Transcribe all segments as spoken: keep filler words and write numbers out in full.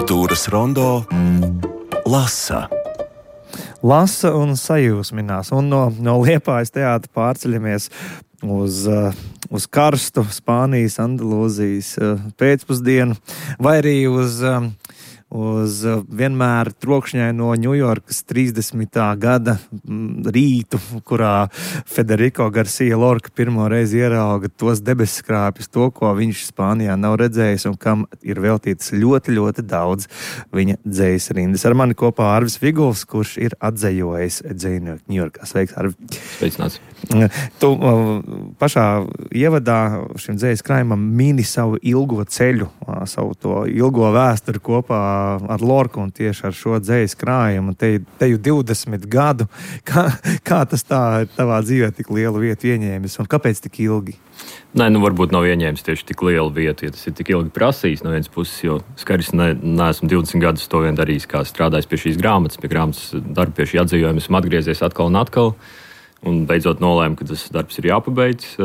Kultūras rondo lasa. Lasa un sajūsminās. Un no, no Liepājas teātra pārceļamies uz, uz karstu Spānijas, Andalūzijas pēcpusdienu, vai arī uz, uz vienmēr trokšņaino Ņujorkas trīsdesmitā gada rītu, kurā Federico Garcia Lorca pirmo reizi ierauga tos debesskrāpjus, to, ko viņš Spānijā nav redzējis un kam ir veltīts ļoti, ļoti daudz viņa dzejas rindas. Ar mani kopā Arvis Viguls, kurš ir atzejojis dzejnieku Ņujorkā. Sveiks, Arvi! Sveicināts! Tu pašā ievadā šim dzejas krājumam mini savu ilgo ceļu, savu to ilgo vēsturi kopā ar Lorku un tieši ar šo dzejas krājumu. Te, te jau divdesmit gadu. Kā, kā tas tā ir tavā dzīvē tik lielu vietu ieņēmis un kāpēc tik ilgi? Nē, nu varbūt nav ieņēmis tieši tik lielu vietu, ja tas ir tik ilgi prasījis no vienas puses, jo skaidrs ne, neesmu divdesmit gadus to vien darījis, kā strādājis pie šīs grāmatas, pie grāmatas darba pie šī atzejojuma, esmu atgriezies atkal un atkal. Un beidzot nolēmu, ka tas darbs ir jāpabeidz.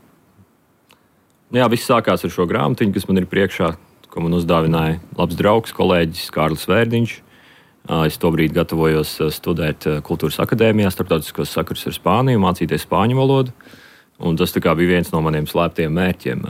Jā, viss sākās ar šo grāmatiņu, kas man ir priekšā, ko man uzdāvināja labs draugs, kolēģis Kārlis Vērdiņš. Es tobrīd gatavojos studēt Kultūras akadēmijā, starptautiskos sakarus ar Spāniju, mācīties spāņu valodu. Un tas tā kā bija viens no maniem slēptiem mērķiem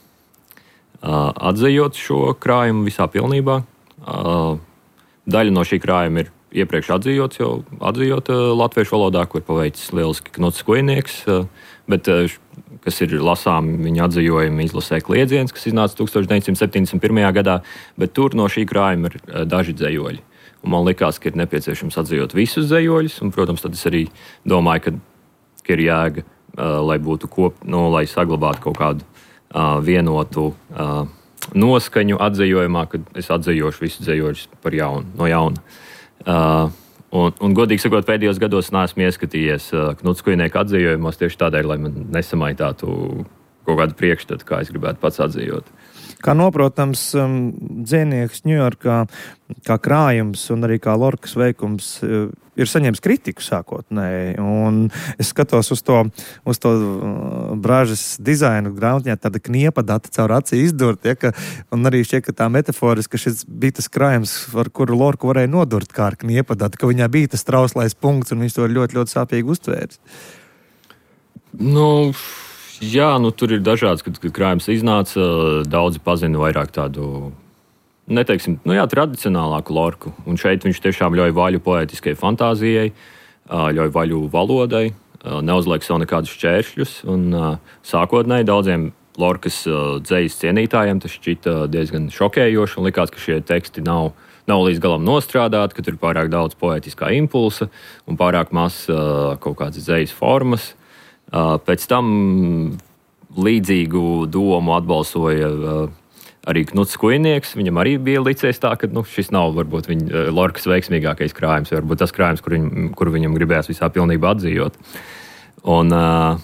atzejot šo krājumu visā pilnībā. Daļa no šī krājuma ir iepriekš atzījots, jau atzījot uh, latviešu valodā, kur paveicis lieliski Knuts Kujnieks, uh, bet, uh, kas ir lasām viņa atzījojuma izlasē Kliedziens, kas iznāca tūkstoš deviņsimt septiņdesmit pirmajā gadā, bet tur no šī krājuma ir uh, daži dzejoļi. Un man likās, ka ir nepieciešams atzījot visus dzejoļus, un, protams, tad es arī domāju, ka, ka ir jēga, uh, lai būtu kop, nu, lai saglabātu kaut kādu uh, vienotu uh, noskaņu atzījojumā, kad es atzījošu visus dzejoļus par jaunu, no jauna. Uh, un, un, godīgi sakot, pēdējos gados neesmu ieskatījies uh, Knuts Kujnieka atzījumos tieši tādēļ, lai man nesamaitātu kaut kādu priekšstatu, kā es gribētu pats atzījot. Kā noprotams, um, dzejnieks Ņujorkā, kā krājums un arī kā Lorkas veikums uh, ir saņēmis kritiku sākotnēji. Un es skatos uz to, uz to uh, brāžas dizainu grāmatņā, tāda kniepa data caur acī izdurt, ja, ka, un arī šķiet, ka tā metaforiski, ka šis bija tas krājums, ar kuru Lorku varēja nodurt kā ar kniepa datu, ka viņā bija tas trauslais punkts un viņš to ļoti, ļoti sāpīgi uztvērs. Nu... Jā, nu, tur ir dažāds, kad, kad krājums iznāca, daudzi pazina vairāk tādu, neteiksim, nu jā, tradicionālāku Lorku. Un šeit viņš tiešām ļauj vaļu poētiskai fantāzijai, ļauj vaļu valodai, neuzliek sev nekādus šķēršļus. Un sākotnēji daudziem Lorkas dzejas cienītājiem tas šķita diezgan šokējoši un likās, ka šie teksti nav, nav līdz galam nostrādāti, ka tur ir pārāk daudz poētiskā impulsa un pārāk maz kaut kādas dzejas formas. Uh, pēc tam līdzīgu domu atbalsoja uh, arī Knuts Kujnieks. Viņam arī bija licies tā, ka nu, šis nav varbūt viņa uh, Lorkas veiksmīgākais krājums, vai varbūt tas krājums, kur, viņ, kur viņam gribējās visā pilnībā atzījot. Un, uh,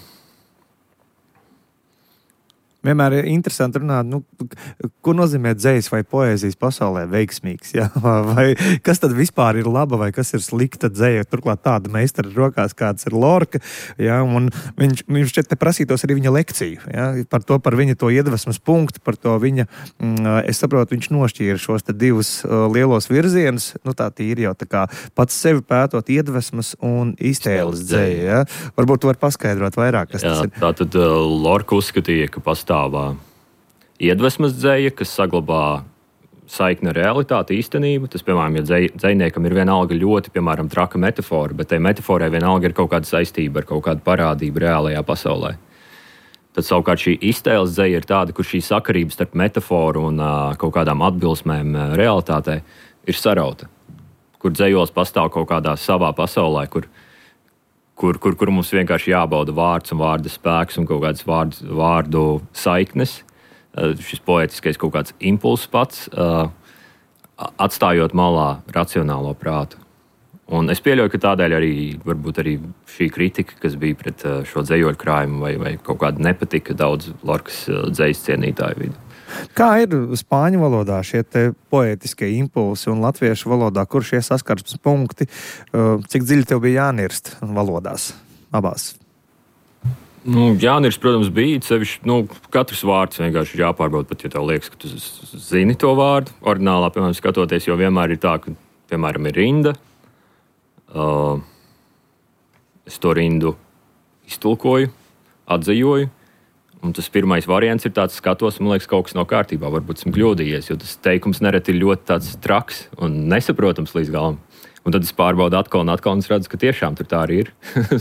Vienmēr ir interesanti runāt, nu, ko nozīmē dzejas vai poēzijas pasaulē veiksmīgs, ja? Vai kas tad vispār ir laba vai kas ir slikta dzeja, turklāt tāda meistara rokās, kāds ir Lorka, ja? Un viņš, viņš šeit te prasītos arī viņa lekciju, ja? Par to, par viņa to iedvesmas punktu, par to viņa, es saprotu, viņš nošķīra šos te divus lielos virzienus, nu tā tīri jau tā kā pats sevi pētot iedvesmas un iztēles dzeja, ja? Varbūt tu vari paskaidrot vairāk, kas jā, tas ir. Tātad uh, Lorka uzskatīja, ka pastāv iedvesmas dzeja, kas saglabā saikni ar realitāti, īstenību. Tas, piemēram, ja dzej, dzejniekam ir vienalga ļoti, piemēram, traka metafora, bet tai metaforai vienalga ir kaut kāda saistība ar kaut kādu parādību reālajā pasaulē. Tad savukārt šī iztēles dzeja ir tāda, kur šī sakarība starp metaforu un uh, kaut kādām atbilsmēm uh, realitātei ir sarauta. Kur dzejos pastāv kaut kādā savā pasaulē, kur Kur, kur, kur mums vienkārši jābauda vārds un vārda spēks un kaut kāds vārdu, vārdu saiknes, šis poētiskais kaut kāds impulss pats, atstājot malā racionālo prātu. Un es pieļauju, ka tādēļ arī varbūt arī šī kritika, kas bija pret šo dzejoļu krājumu vai, vai kaut kāda nepatika daudz Lorkas dzejas cienītāju vidu. Kā ir spāņu valodā šie te poētiskie impulsi un latviešu valodā, kur šie saskarsmes punkti, cik dziļi tev bija jānirst valodās abās? Nu, Jānis, protams, bija sevišķi, nu, katrs vārds vienkārši ir jāpārbauda, pat ja tev liekas, ka tu zini to vārdu. Oriģinālā, piemēram, skatoties, jo vienmēr ir tā, ka, piemēram, ir rinda. Uh, es to rindu iztulkoju, atzīvoju. Un tas pirmais variants ir tāds, skatos, man liekas, kaut kas nav kārtībā. Varbūt esmu kļūdījies, jo tas teikums nereti ir ļoti tāds traks un nesaprotams līdz galam. Un tad es pārbaudu atkal un atkal un redzu, ka tiešām tur tā arī ir.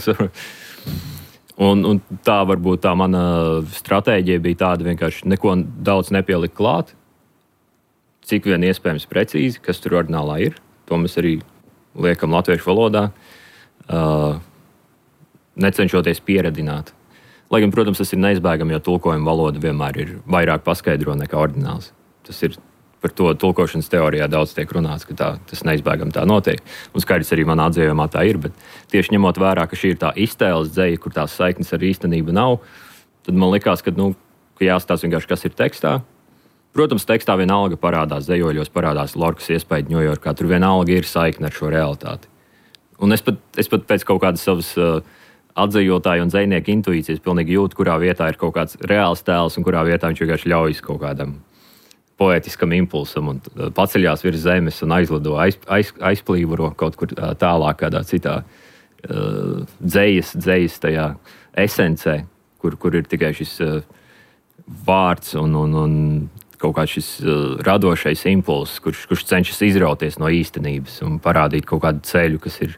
un, un tā varbūt tā mana stratēģija bija tāda vienkārši neko daudz nepielikt klāt. Cik vien iespējams precīzi, kas tur oriģinālā ir. To mēs arī liekam latviešu valodā. Uh, necenšoties pieredināt. Lai gan, protams, tas ir neizbēgami, jo tulkojuma valoda vienmēr ir vairāk paskaidro nekā oriģināls. Tas ir par to tulkošanas teorijā daudz tiek runāts, ka tā, tas neizbēgami tā notiek. Un skaidrs arī manā atzījumā tā ir, bet tieši ņemot vērā, ka šī ir tā iztēles dzeja, kur tās saiknes ar īstenību nav, tad man likās, ka, nu, ka jāstāsta vienkārši, kas ir tekstā. Protams, tekstā vienalga parādās zejoļos, parādās Lorkas iespēja Ņujorkā, tur vienalga ir saikne ar šo realitāti. Un es pat, es pat pēc kaut kādas savas uh, atzīvotāju un dzejnieku intuīcijas pilnīgi jūtu, kurā vietā ir kaut kāds reāls tēls un kurā vietā viņš vienkārši ļaujas kaut kādam poētiskam impulsam un paceļās virs zemes un aizlido, aiz, aiz, aizplīvuro kaut kur tālāk kādā citā uh, dzejas, dzejas tajā esencē, kur, kur ir tikai šis uh, vārds un, un, un kaut kāds šis uh, radošais impulss, kurš, kurš cenšas izrauties no īstenības un parādīt kaut kādu ceļu, kas ir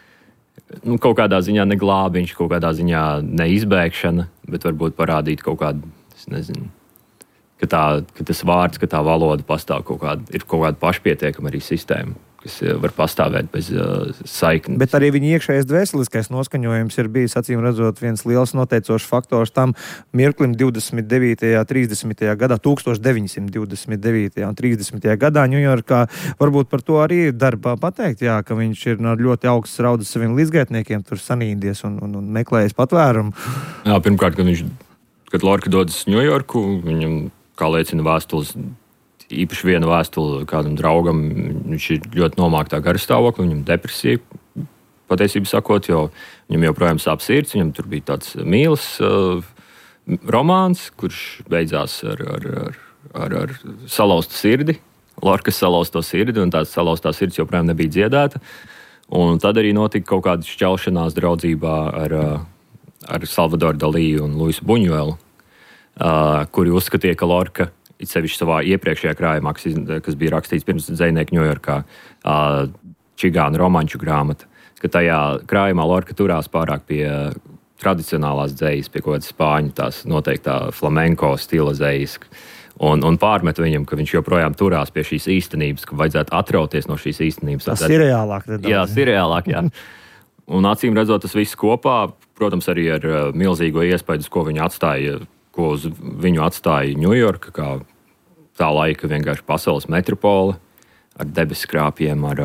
nu, kaut kādā ziņā ne glābiņš, kaut kādā ziņā ne izbēgšana, bet varbūt parādīt kaut kādu, es nezinu, ka, tā, ka tas vārds, ka tā valoda pastāv kaut kāda, ir kaut kāda pašpietiekama arī sistēma, kas var pastāvēt bez uh, saiknes. Bet arī viņa iekšējais dvēseliskais noskaņojums ir bijis, acīm redzot, viens liels noteicošs faktors tam mirklim divdesmit devītajā, trīsdesmitajā gadā, tūkstoš deviņsimt divdesmit devītajā un trīsdesmitajā gadā Ņujorkā. Varbūt par to arī darbā pateikt, jā, ka viņš ir no ļoti augsts raudas saviem līdzgaitniekiem tur sanīdies un, un, un meklējis patvērumu. Jā, pirmkārt, kad viņš, kad Lorka dodas Ņujorku, viņam, kā liecina vēstules, īpaši viena vēstule kādam draugam, viņš ir ļoti nomāktā garastāvoklī, viņam depresija, patiesībā sakot, jo viņam joprojām sāp sirds, viņam tur bija tāds mīlas uh, romāns, kurš beidzās ar, ar, ar, ar, ar salauztu sirdi, Lorkas salauzto sirdi, un tās salauztā sirds joprojām nebija dziedēta. Un tad arī notika kaut kāda šķelšanās draudzībā ar, ar Salvadoru Dalī un Luisu Buņuelu, uh, kuri uzskatīja, ka Lorka it sevišķi savā iepriekšējā krājumā, kas, kas bija rakstīts pirms dzejnieku Ņujorkā, uh, čigānu romanču grāmata, ka tajā krājumā Lorka turās pārāk pie tradicionālās dzejas, pie kaut kādas spāņu tās noteiktā flamenko stila dzejas, un, un pārmet viņam, ka viņš joprojām turās pie šīs īstenības, ka vajadzētu atrauties no šīs īstenības. Tas ir reālāk. Jā, tas ir reālāk, jā. Un acīm redzot, tas viss kopā, protams, arī ar uh, milzīgo iespēju, ko viņi atstāja, ko uz viņu atstāja Ņujorka, kā tā laika vienkārši pasaules metropole, ar debeskrāpiem, ar,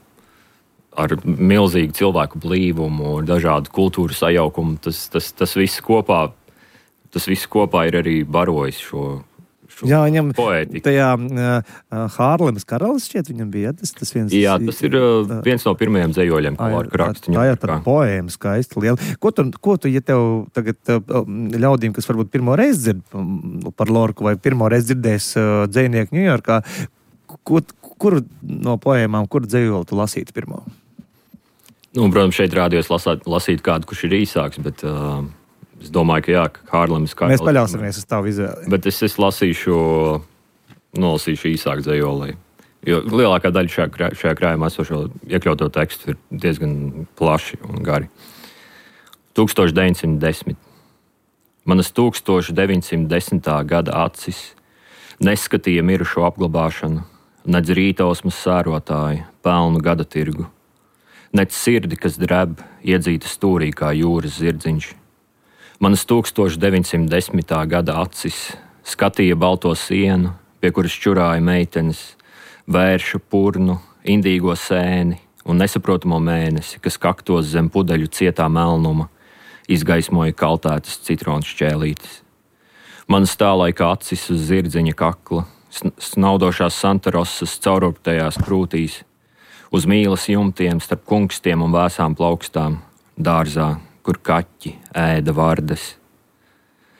ar milzīgu cilvēku blīvumu, ar dažādu kultūru sajaukumu. Tas, tas, tas, viss kopā, tas viss kopā ir arī barojis šo, šo Jā, viņam poētiku. Tajā uh, Hārlemas karalis šķiet viņam bija, tas, tas viens... Jā, tas ir uh, viens no pirmajiem dzejoļiem, ko Lorka raksta. Tā ir tāda poēma, skaista, liela. Ko tu, ko tu, ja tev tagad uh, ļaudīm, kas varbūt pirmo reizi dzird um, par Lorku vai pirmo reizi dzirdēs uh, dzejnieku Ņujorkā, ko, kur no poēmām, kur dzejoli tu lasītu pirmo? Nu, protams, šeit rādījos lasāt, lasīt kādu, kurš ir īsāks, bet... Uh, Es domāju, ka jā, ka Hārlemas kā... Mēs paļausimies uz tavu izvēli. Bet es, es lasīšu, nolasīšu īsāk dzejolī. Jo lielākā daļa šajā, šajā krājumā esošo iekļauto tekstu ir diezgan plaši un gari. tūkstoš deviņsimt desmit. Manas tūkstoš deviņsimt desmitā gada acis neskatīja mirušo apglabāšanu, nedz rītausmas sērotāju, pelnu gada tirgu, nedz sirdi, kas dreb, iedzīta stūrī kā jūras zirdziņš. Manas tūkstoš deviņsimt desmitā gada acis skatīja balto sienu, pie kuras čurāja meitenes, vērša purnu, indīgo sēni un nesaprotamo mēnesi, kas kaktos zem pudeļu cietā melnuma, izgaismoja kaltētas citronu šķēlītes. Manas tālaika acis uz zirdziņa kakla, snaudošās Santarosas caururptajās krūtīs, uz mīlas jumtiem starp kungstiem un vēsām plaukstām, dārzā, kur kaķi ēda vardes.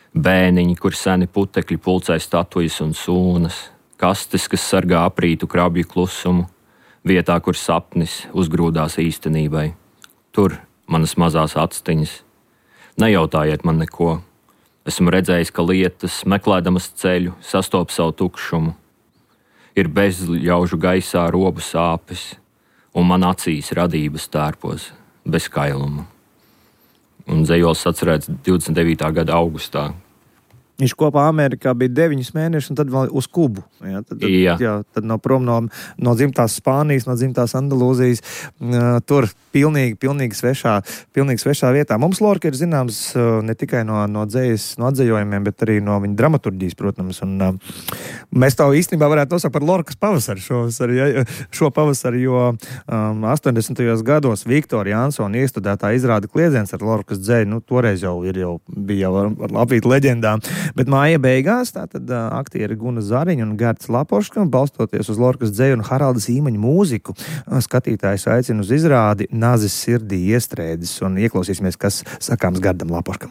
Bēniņi, kur seni putekļi pulcē statujas un sūnas, kastes, kas sargā aprītu krabju klusumu, vietā, kur sapnis uzgrūdās īstenībai. Tur manas mazās actiņas. Nejautājiet man neko. Esmu redzējis, ka lietas, meklēdamas ceļu, sastop savu tukšumu. Ir bezļaužu gaisā robu sāpes, un man acīs radības tērpos bez kailuma. Un dzejols atcerēts divdesmit devītā gada augustā. Viņš kopā Amerikā bija deviņus mēnešus, un tad vēl uz Kubu. Jā, tad, tad, jā. Jā, tad no prom no, no dzimtās Spānijas, no dzimtās Andalūzijas, uh, tur pilnīgi, pilnīgi svešā, pilnīgi svešā vietā. Mums Lorka ir zināms uh, ne tikai no, no dzējas, no atzējojumiem, bet arī no viņa dramaturģijas, protams. Un, uh, mēs to īstenībā varētu nosaukt par Lorkas pavasaru šovasar, ja, šo pavasaru, jo um, astoņdesmitajos gados Viktora Jansona iestudētā izrāda Kliedziens ar Lorkas dzēju. Nu, toreiz jau, ir, jau bija jau ar apvītu leģendām. Bet māja beigās tātad uh, aktieri Guna Zariņa un Gerts Lapoška, balstoties uz Lorkas dzeju un Haralda Sīmaņa mūziku, uh, skatītājs aicina uz izrādi Nazis sirdī iestrēdzis, un ieklausīsimies, kas sakāms Gerdam Lapoškam.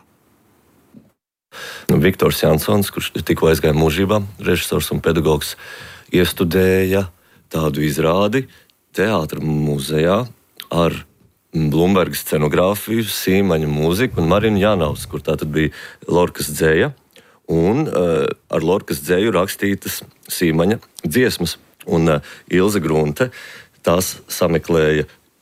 Nu, Viktors Jansons, kurš tikko aizgāja mūžībā, režisors un pedagogs, iestudēja tādu izrādi teātra muzejā ar Blumberga scenogrāfiju, Sīmaņa mūziku un Marinu Jānaus, kur tātad bija Lorkas dzeja. Un uh, ar Lorkas dzeju rakstītas Sīmaņa dziesmas. Un uh, Ilze Grunte tās sameklēja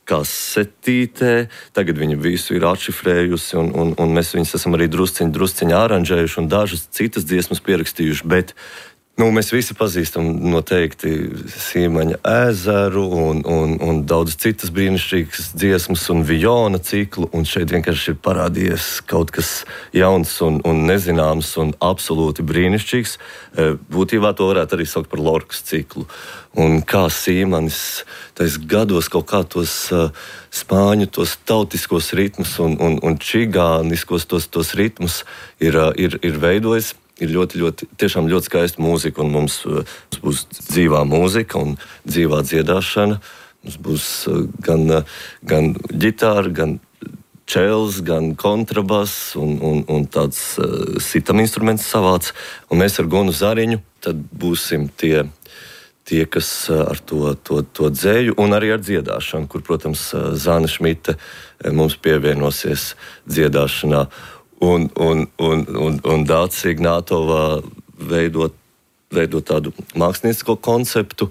kasetītē, tagad viņa visu ir atšifrējusi, un, un, un mēs viņas esam arī drusciņi, drusciņi aranžējuši un dažas citas dziesmas pierakstījuši, bet nu, mēs visi pazīstam noteikti Sīmaņa ezeru un, un, un daudz citas brīnišķīgas dziesmas un Vijona ciklu, un šeit vienkārši ir parādījies kaut kas jauns un, un nezināms un absolūti brīnišķīgs. Būtībā to varētu arī saukt par Lorkas ciklu. Un kā Sīmanis tais gados kaut kā tos uh, spāņu, tos tautiskos ritmus un, un, un čigāniskos tos, tos ritmus ir, uh, ir, ir veidojis. Ir ļoti, ļoti, tiešām ļoti skaista mūzika, un mums, mums būs dzīvā mūzika un dzīvā dziedāšana. Mums būs gan, gan ģitāra, gan čels, gan kontrabass un, un, un tāds uh, sitam instruments savāds. Un mēs ar Gunu Zariņu tad būsim tie, tie kas ar to, to, to dzēju un arī ar dziedāšanu, kur, protams, Zāne Šmite mums pievienosies dziedāšanā. Un, un, un, un, un Dācis Ignātovā veidot, veidot tādu māksliniecisko konceptu.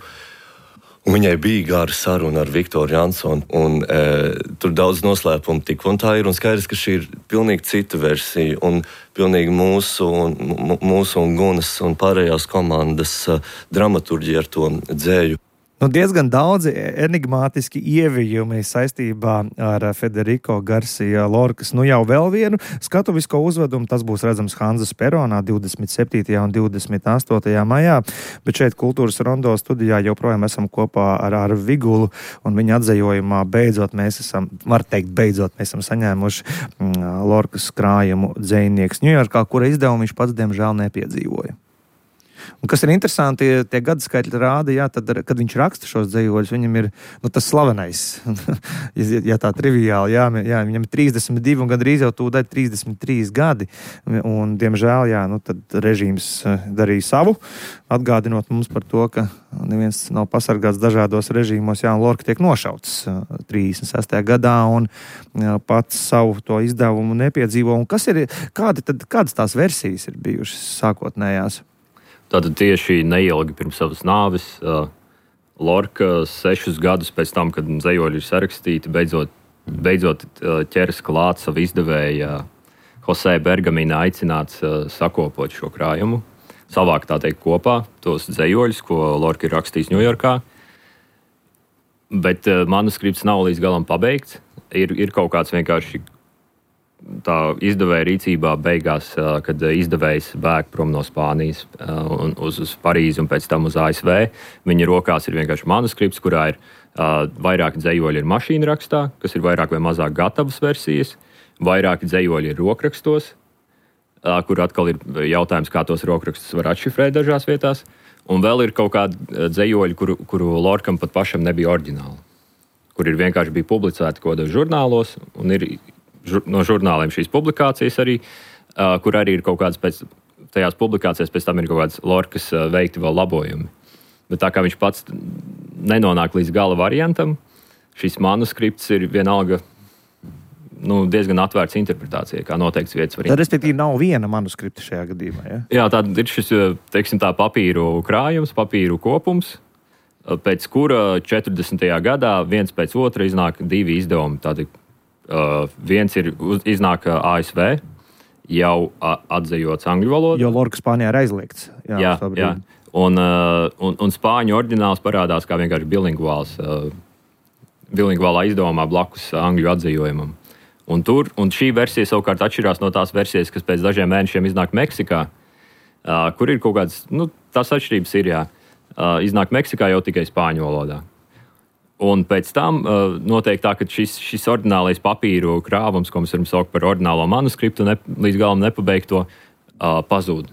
Un viņai bija gara saruna ar Viktoru Jansonu. Un, e, tur daudz noslēpumu tik un tā ir. Un skaidrs, ka šī ir pilnīgi cita versija. Un pilnīgi mūsu un, mūsu un Gunas un pārējās komandas uh, dramaturģija ar to dzēju. Nu, diezgan daudzi enigmātiski ievijumi saistībā ar Federico Garcia Lorkas. Nu jau vēl vienu skatuvisko uzvedumu, tas būs redzams Hanzas peronā divdesmit septītajā un divdesmit astotajā maijā, bet šeit Kultūras Rondo studijā joprojām esam kopā ar Arvi Vigulu, un viņa atzējojumā beidzot mēs esam, var teikt, beidzot mēs esam saņēmuši mm, Lorkas krājumu dzejnieks Ņujorkā, kura izdevumu viņš pats diemžēl nepiedzīvoja. Un kas ir interesanti, tie gadskaitļi rāda, jā, tad, kad viņš raksta šos dzejoļus, viņam ir nu, tas slavenais, ja tā triviāli, jā, jā, viņam ir trīsdesmit divi un gandrīz jau tūdaļ trīsdesmit trīs gadi, un, diemžēl, jā, nu, tad režīms darīja savu, atgādinot mums par to, ka neviens nav pasargāts dažādos režīmos, jā, un Lorka tiek nošauts trīsdesmit sestajā gadā, un jā, pats savu to izdevumu nepiedzīvo. Un kas ir, kādi tad, kādas tās versijas ir bijušas sākotnējās? Tātad tieši neilgi pirms savas nāves uh, Lorka sešus gadus pēc tam, kad dzejoļi ir sarakstīti, beidzot, beidzot uh, ķeras klāt savu izdevēju uh, Jose Bergamina aicināts uh, sakopot šo krājumu, savākt tā teikt kopā tos dzejoļus, ko Lorka ir rakstījis Ņujorkā. Bet uh, manuskripts nav līdz galam pabeigts. Ir, ir kaut kāds vienkārši tā izdevēja rīcībā beigās, kad izdevējs bēg prom no Spānijas un uz, uz Parīzi un pēc tam uz A S V. Viņa rokās ir vienkārši manuskripts, kurā ir uh, vairāki dzejoļi ir mašīna rakstā, kas ir vairāk vai mazāk gatavas versijas, vairāki dzejoļi ir rokrakstos, uh, kur atkal ir jautājums, kā tos rokrakstus var atšifrēt dažās vietās, un vēl ir kaut kādi dzejoļi, kuru, kuru Lorkam pat pašam nebija oriģināli, kur ir vienkārši bija publicēti kaut kādos žurnālos, un ir no žurnāliem šīs publikācijas arī. uh, kur arī ir kaut kādas pēc tajās publikācijās, pēc tam ir kaut kādas Lorkas uh, veikti vēl labojumi. Bet tā kā viņš pats nenonāk līdz gala variantam, šis manuskripts ir vienalga nu, diezgan atvērts interpretācijai, kā noteikts vietas var. Tad, respektīvi, nav viena manuskripta šajā gadījumā, ja? Jā, tā ir šis, teiksim tā, papīru krājums, papīru kopums, pēc kura četrdesmitajā gadā viens pēc otra iznāk divi izdevumi. Tādi, uh, viens ir iznāk A S V, jau atzījots angļu valodā. Jo Lorka Spānijā ir aizliegts. Jā, jā, jā. Un, uh, un, un spāņu oriģināls parādās kā vienkārši bilingvāls, uh, bilingvālā izdevumā blakus angļu atzījumam. Un, tur, un šī versija savukārt atšķirās no tās versijas, kas pēc dažiem mēnešiem iznāk Meksikā, uh, kur ir kaut kādas, nu, tās atšķirības ir, jā, uh, iznāk Meksikā jau tikai spāņu valodā. Un pēc tam uh, notiek tā, ka šis, šis oriģinālais papīru krāvums, ko mēs varam saukt par oriģinālo manuskriptu, ne, līdz galam nepabeigto, uh, pazūd.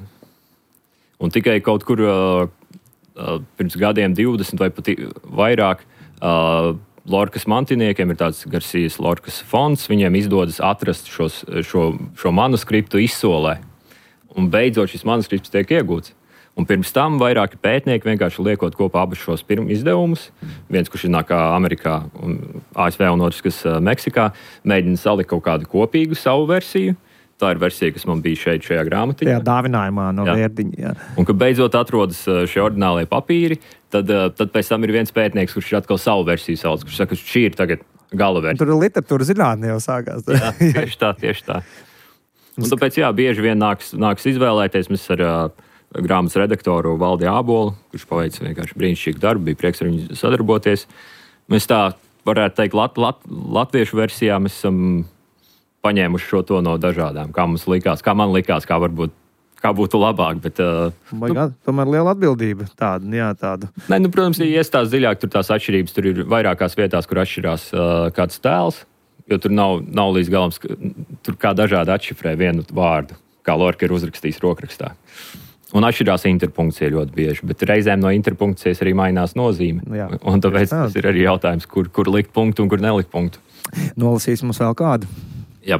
Un tikai kaut kur uh, uh, pirms gadiem divdesmit vai pat vairāk uh, Lorkas mantiniekiem ir tāds Garcijas Lorkas fonds, viņiem izdodas atrast šos, šo, šo manuskriptu izsolē. Un beidzot šis manuskripts tiek iegūts. Un pirms tam vairāki pētnieki vienkārši liekot kopā abus šos pirmos izdevumus. Viens, kurš iznāk Amerikā, un A S V, un otrs, kas Meksikā, mēģina salikt kaut kādu kopīgu savu versiju. Tā ir versija, kas man bija šeit, šajā grāmatiņā. Jā, dāvinājumā no jā. Vērdiņa. Jā. Un, kad beidzot atrodas šie oriģinālie papīri, tad, tad pēc tam ir viens pētnieks, kurš ir atkal savu versiju sauc, kurš saka, ka šī ir tagad gala versija. Tur ir literatūra zinātne jau sākās. Jā, tieši tā, tieši tā. Un tāpēc, jā, bieži vien nāks, nāks izvēlēties. Mēs ar uh, grāmatas redaktoru Valdi Ābolu, kurš paveic vienkārši brīnišķīgu darbu, bija prieks ar viņu sadarboties. Mēs tā varētu teikt, lat, lat, latviešu versijā mēs esam paņēmuši šo to no dažādām, kā mums likās, kā man likās, kā varbūt, kā būtu labāk, bet... Uh, Baigā, nu, tomēr liela atbildība tāda, jā, tāda. Ne, nu, protams, ja iestās dziļāk, tur tās atšķirības, tur ir vairākās vietās, kur atšķirās uh, kāds tēls, jo tur nav, nav līdz galam, tur kā dažādi atšifrē vienu vārdu, kā Lorka ir uzrakstījis rokrakstā. Un atšķirās interpunkcija ļoti bieži, bet reizēm no interpunkcijas arī mainās nozīme. Jā. Un tāpēc tas ir arī jautājums, kur, kur likt punktu un kur nelikt punktu. Nolasīs mums vēl kādu. Jā.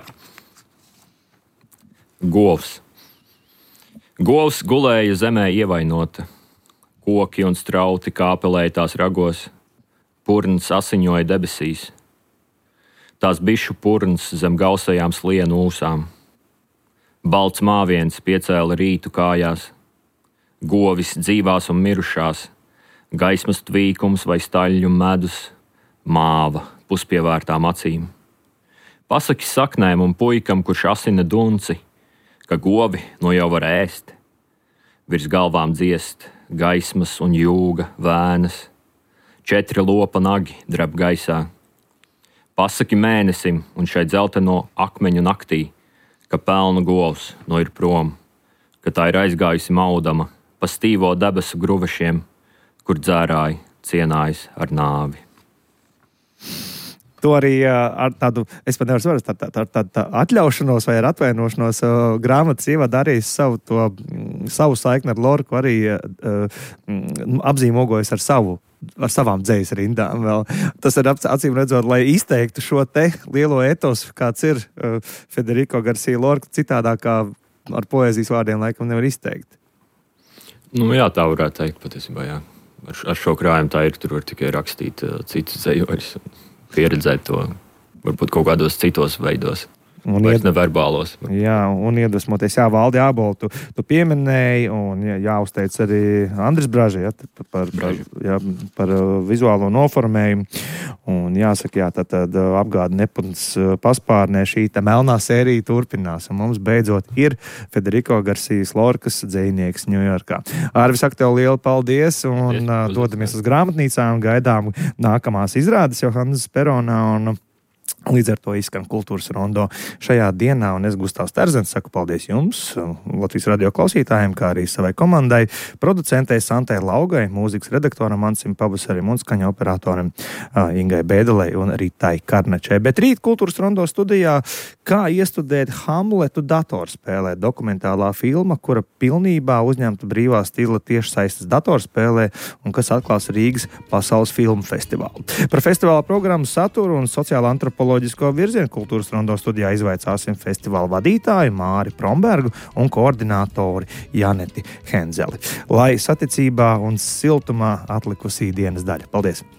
Govs. Govs gulēja zemē ievainota. Koki un strauti kāpelēja tās ragos. Purns asiņoja debesīs. Tās bišu purns zem gausajām slienu ūsām. Balts māviens piecēla rītu kājās. Govis dzīvās un mirušās. Gaismas tvīkums vai staļļu medus. Māva puspievērtām acīm. Pasaki saknēm un puikam, kurš asina dunci, ka govi no jau var ēst. Virs galvām dziest gaismas un jūga vēnas. Četri lopa nagi dreb gaisā. Pasaki mēnesim un šai dzelteno akmeņu naktī, ka pelnu govs no ir prom, ka tā ir aizgājusi maudama pa stīvo debesu gruvešiem, kur dzērāji cienājas ar nāvi. To arī ar tādu, es pat nevaru saprast, tā, tā, tā, tā atļaušanos vai ar atvainošanos uh, grāmatas ievada arī savu, to, savu saikni ar Lorku, arī uh, apzīmogojas ar savu, ar savām dzejas rindām vēl. Tas ir acīm redzot, lai izteiktu šo te lielo etosu, kāds ir uh, Federico García Lorca, citādā kā ar poēzijas vārdiem laikam nevar izteikt. Nu jā, tā varētu teikt patiesībā, jā. Ar, ar šo krājumu tā ir, tur var tikai rakstīt uh, citus dzejoļus. Pieredzēt to varbūt kaut kādos citos veidos. Un vairs neverbālos. Jā, un iedvesmoties. Jā, Valdi Ābolu tu, tu pieminēji, un jā, jāuzteic arī Andris Braži, jā, par, par, jā, par vizuālo noformējumu. Un jāsaka, jā, tad, tad apgāda Neptūns paspārnē šī tā melnā sērija turpinās. Un mums beidzot ir Federico Garcijas Lorkas dzejnieks Ņujorkā. Arvi, saka tev lielu paldies, un paldies, dodamies uz grāmatnīcām, gaidām nākamās izrādes Johannes Peronā, un līdz ar to izskan Kultūras rondo šajā dienā, un es Gustavs Terzens saku paldies jums, Latvijas radio klausītājiem, kā arī savai komandai, producentei Santai Laugai, mūzikas redaktoram Ansim Pabusarim un skaņa operatoram uh, Ingai Bēdelei un Ritai Karnečai. Bet rīt Kultūras rondo studijā, kā iestudēt Hamletu datorspēlē, dokumentālā filma, kura pilnībā uzņemta brīvā stila tiešsaistes datorspēlē un kas atklās Rīgas pasaules filmu festivālu. Par festivāla programmu saturu un sociālo antropoloģiju ekoloģisko virzienu kultūras rondo studijā izvaicāsim festivāla vadītāju Māri Prombergu un koordinātori Janeti Henzeli. Lai saticībā un siltumā atlikusī dienas daļa. Paldies!